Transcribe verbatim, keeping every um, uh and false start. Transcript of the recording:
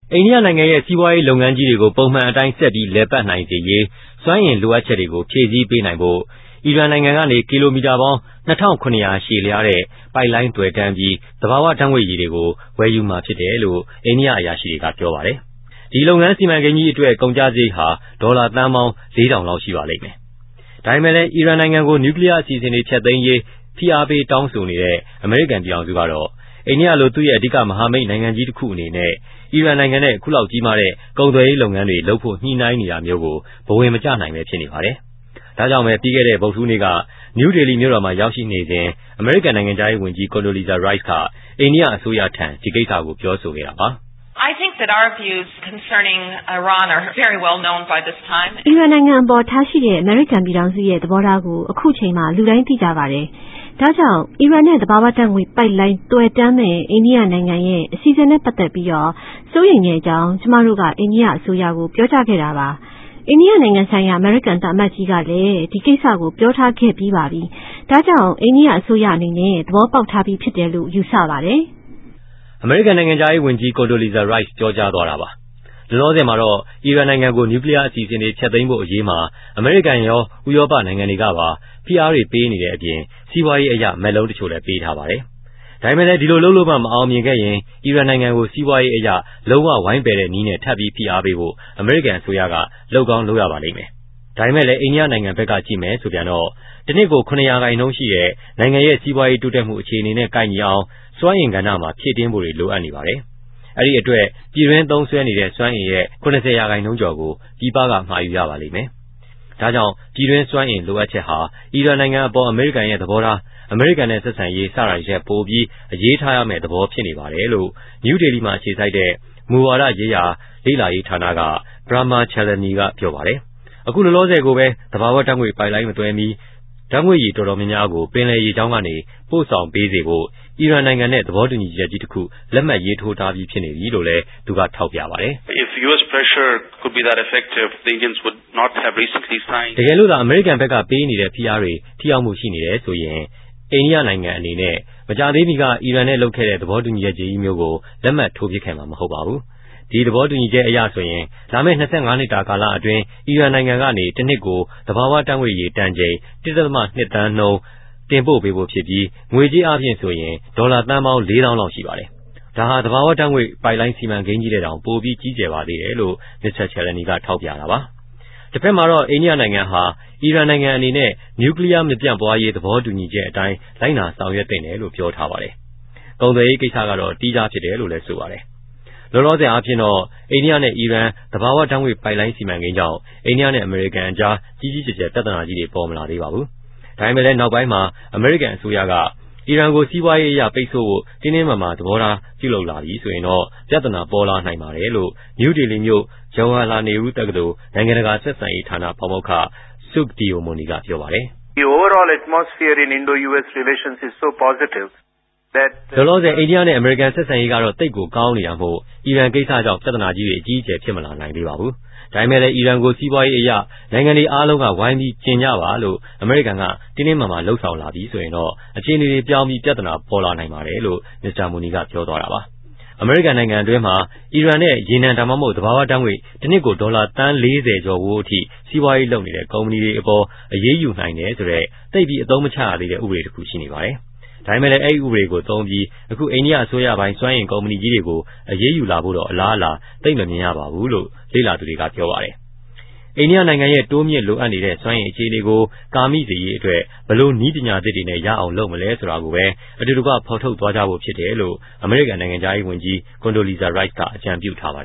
အိန္ဒိယနိုင်ငံရဲ့စီးပွားရေးလုပ်ငန်းကြီးတွေကိုပုံမှန်အတိုင်းဆက်ပြီးလည်ပတ်နိုင်စေရေးစွမ်းအင်လိုအပ်ချက်တွေကိုဖြည့်ဆည်းပေးနိုင်ဖို့အီရန်နိုင်ငံကနေကီလိုမီတာပေါင်းနှစ်ထောင်ခုနှစ်ရာရှည်လျားတဲ့ပိုက်လိုင်းသွယ်တန်းပြီးသဘာဝဓာတ်ငွေ့ရည်တွေကိုဝယ်ယူမှာဖြစ်တယ်လို့အိန္ဒိယအရာရှိတွေကပြောပါတယ်။ဒီလုပ်ငန်းစီမံကိန်းကြီးအတွက်ကုန်ကျစရိတ်ဟာဒေါ်လာသန်းပေါင်းလေးထောင်လောက်ရှိပါလိမ့်မယ်။ဒါပေမဲ့လည်းအီရန်နိုင်ငံကိုနျူကလ িয়ার အစီအစဉ်တွေဖျက်သိမ်းရေးဖိအားပေးတောင်းဆိုနေတဲ့အမေရိကန်ပြည်ထောင်စုကတော့အိန္ဒိယလိုသူ့ရဲ့အဓိကမဟာမိတ်နိုင်ငံကြီးတစ်ခုအနေနဲ့အီရန်နိုင်ငံနဲ့ခုလောက်ကြီးမားတဲ့ကုန်သွယ်ရေးလုပ်ငန်းတွေလုပ်ဖို့ညှိနှိုင်းနေတာမျိုးကိုဘဝင်မကျနိုင်ပဲဖြစ်နေပါတယ်။ဒါကြောင့်ပဲပြီးခဲ့တဲ့ဗုဒ္ဓဟူးနေ့ကနယူးဒေလီမြို့တော်မှာရောက်ရှိနေစဉ်အမေရိကန်နိုင်ငံသားရေးဝန်ကြီး Condoleezza Rice ကအိန္ဒိယအစိုးရထံဒီကိစ္စကိုပြောဆိုခဲ့တာပါ I think that our views concerning Iran are very well known by this time. အီရန်နိုင်ငံအပေါ်ထားရှိတဲ့အမေရိကန်ပြည်ထောင်စုရဲ့သဘောထားကိုအခုချိန်မှာလူတိုင်းသိကြပါတယ်။ဒါကြောင့်အီရန်နဲ့သဘာဝဓာတ်ငွေ့ပိုက်လိုင်းတွယ်တန်းမဲ့အိန္ဒိယနိုင်ငံရဲ့အစီအစဉ်နဲ့ပတ်သက်ပြီးတော့စိုးရိမ်တဲ့အကြောင်းကျမတို့ကအိန္ဒိယအစိုးရကိုပြောကြားခဲ့တာပါ။အိန္ဒိယနိုင်ငံဆိုင်ရာအမေရိကန်သံအမတ်ကြီးကလည်းဒီကိစ္စကိုပြောထားခဲ့ပြီးပါပြီ။ဒါကြောင့်အိန္ဒိယအစိုးရအနေနဲ့သဘောပေါက်ထားပြီးဖြစ်တယ်လို့ယူဆပါတယ်။အမေရိကန်နိုင်ငံသားရေးဝန်ကြီး Condoleezza Rice ပြောကြားသွားတာပါ။လောလောဆယ်မှာတော့အီရန်နိုင်ငံကိုနျူကလ িয়ার အစီအစဉ်တွေဖျက်သိမ်းဖို့အရေးမှာအမေရိကန်ရောဥရောပနိုင်ငံတွေကပါဖိအားတွေပေးနေတဲ့အပြင်စီးပွားရေးအရာမက်လုံးတချို့လည်းပေးထားပါတယ်။ဒါပေမဲ့လည်းဒီလိုလုပ်လို့မှမအောင်မြင်ခဲ့ရင်အီရန်နိုင်ငံကိုစီးပွားရေးအရာလုံးဝဝိုင်းပယ်တဲ့နည်းနဲ့ထပ်ပြီးဖိအားပေးဖို့အမေရိကန်အစိုးရကလုပ်ကောင်းလုပ်ရပါလိမ့်မယ်။ဒါပေမဲ့လည်းအိန္ဒိယနိုင်ငံဘက်ကကြည့်မယ်ဆိုပြန်တော့တနည်းကိုခုနှစ်ရာခိုင်နှုန်းရှိတဲ့နိုင်ငံရဲ့စီးပွားရေးတိုးတက်မှုအခြေအနေနဲ့ကိုက်ညီအောင်စွမ်းအင်ကဏ္ဍမှာဖြည့်တင်းဖို့တွေလိုအပ်နေပါတယ်။အဲဒီအတွက်ပြည်တွင်းသုံးစွဲနေတဲ့စွမ်းအင်ရဲ့ခုနှစ်ဆယ်ရာခိုင်နှုန်းကျော်ကိုပြည်ပကမှာယူရပါလိမ့်မယ်။ဒါကြောင့်ပြည်တွင်းစွမ်းအင်လိုအပ်ချက်ဟာအီရန်နိုင်ငံအပေါ်အမေရိကန်ရဲ့သဘောထားအမေရိကန်နဲ့ဆက်ဆံရေးစတာတွေပိုပြီးအရေးထားရမယ့်သဘောဖြစ်နေပါတယ်လို့နယူးဒေလီမှာအခြေစိုက်တဲ့မူဝါဒရေးရာလေ့လာရေးဌာနက Brahma Chalani ကပြောပါတယ်။အခုလောလောဆယ်ကိုပဲသဘာဝဓာတ်ငွေ့ပိုက်လိုင်းမသွဲမီဓာတ်ငွေ့ရည်တော်တော်များများကိုပင်လယ်ရေကြောင်းကနေပို့ဆောင်ပေးစေဖို့အီရန်နိုင်ငံနဲ့သဘောတူညီချက်ကြီးတစ်ခုလက်မှတ်ရေးထိုးထားပြီးဖြစ်နေပြီလို့လည်းသူကထောက်ပြပါတယ်။ If U S pressure could be that effective, the Indians would not have recently signed. တကယ်လို့သာအမေရိကန်ဘက်ကပေးနေတဲ့ဖိအားတွေထိရောက်မှုရှိနေတယ်ဆိုရင်အိန္ဒိယနိုင်ငံအနေနဲ့မကြာသေးမီကအီရန်နဲ့လုပ်ခဲ့တဲ့သဘောတူညီချက်ကြီးမျိုးကိုလက်မှတ်ထိုးပြခဲ့မှာမဟုတ်ပါဘူး။ဒီသဘောတူညီချက်အရဆိုရင်လာမယ့်နှစ်ငါးနှစ်တာကာလအတွင်းအီရန်နိုင်ငံကနေတစ်နှစ်ကိုသဘာဝဓာတ်ငွေ့ရည်တန်ချိန် တစ်ဒသမနှစ်သန်းနှုန်းတင်ပို့ပေးဖို့ဖြစ်ပြီးငွေကြေးအားဖြင့်ဆိုရင်ဒေါ်လာသန်းပေါင်းလေးသောင်းလောက်ရှိပါတယ်။ဒါဟာသဘာဝဓာတ်ငွေ့ပိုက်လိုင်းစီမံကိန်းကြီးတဲ့တောင်ပိုပြီးကြီးကျယ်ပါသေးတယ်လို့မစ္စတာချယ်လနီကထောက်ပြတာပါ။တစ်ဖက်မှာတော့အိန္ဒိယနိုင်ငံဟာအီရန်နိုင်ငံအနေနဲ့နျူကလ িয়ার မပြန့်ပွားရေးသဘောတူညီချက်အတိုင်းလိုက်နာဆောင်ရွက်သင့်တယ်လို့ပြောထားပါတယ်။ကုန်သွယ်ရေးကိစ္စကတော့တီးခြားဖြစ်တယ်လို့လည်းဆိုပါတယ်။လောလောဆယ်အားဖြင့်တော့အိန္ဒိယနဲ့အီရန်သဘာဝဓာတ်ငွေ့ပိုက်လိုင်းစီမံကိန်းကြောင့်အိန္ဒိယနဲ့အမေရိကန်အကြားကြီးကြီးကျယ်ကျယ်ပြဿနာကြီးတွေပေါ်မလာသေးပါဘူး။ဒါပေမဲ့လည်းနောက်ပိုင်းမှာအမေရိကန်အစိုးရကအီရန်ကိုစီးပွားရေးအရပိတ်ဆို့ဖို့တင်းတင်းမာမာသဘောထားပြုလုပ်လာပြီဆိုရင်တော့ပြဿနာပေါ်လာနိုင်ပါတယ်လို့နယူးဒေလီမြို့ဂျဝဟ်လာနေရူတက္ကသိုလ်နိုင်ငံတကာဆက်ဆံရေးဌာနပါမောက္ခဆုခ်ဒီယိုမိုနီကပြောပါတယ်။ The overall atmosphere in Indo-U S relations is so positive that လောလောဆယ်အိန္ဒိယနဲ့အမေရိကန်ဆက်ဆံရေးကတော့တိတ်ကိုကောင်းနေတာမို့အီရန်ကိစ္စကြောင့်ပြဿနာကြီးတွေအကြီးအကျယ်ဖြစ်မလာနိုင်သေးပါဘူး။ဒါပေမဲ့လည်းအီရန်ကိုစီးပွားရေးအရနိုင်ငံတွေအားလုံးကဝိုင်းပြီးကျင်ကြပါလို့အမေရိကန်ကတင်းတင်းမာမာလှုံ့ဆော်လာပြီးဆိုရင်တော့အခြေအနေတွေပြောင်းပြီးပြဿနာပေါ်လာနိုင်ပါတယ်လို့မစ္စတာမိုနီကပြောသွားတာပါ။အမေရိကန်နိုင်ငံအတွင်းမှာအီရန်နဲ့ရေနံဒါမှမဟုတ်သဘာဝဓာတ်ငွေ့တစ်နှစ်ကိုဒေါ်လာသန်းလေးဆယ်ကျော်ဝန်းအထိစီးပွားရေးလုပ်နေတဲ့ကုမ္ပဏီတွေအပေါ်အရေးယူနိုင်တယ်ဆိုတဲ့တိတ်ပြီးအသုံးမချရသေးတဲ့ဥပဒေတစ်ခုရှိနေပါတယ်။ဒါပေမဲ့လည်းအဲ့ဒီဥပဒေကိုသုံးပြီးအခုအိန္ဒိယအစိုးရပိုင်းစွမ်းအင်ကုမ္ပဏီကြီးတွေကိုအရေးယူလာဖို့တော့အလားအလာသိပ်မမြင်ရပါဘူးလို့လေ့လာသူတွေကပြောပါတယ်။အိန္ဒိယနိုင်ငံရဲ့တိုးမြင့်လိုအပ်နေတဲ့စွမ်းအင်အခြေအနေကိုကာမိစေရေးအတွက်ဘယ်လိုနည်းပညာသစ်တွေနဲ့ရအောင်လုပ်မလဲဆိုတာကိုပဲအတူတကွဖော်ထုတ်သွားကြဖို့ဖြစ်တယ်လို့အမေရိကန်နိုင်ငံသားရေးဝန်ကြီး Condoleezza Rice ကအကြံပြုထားပါ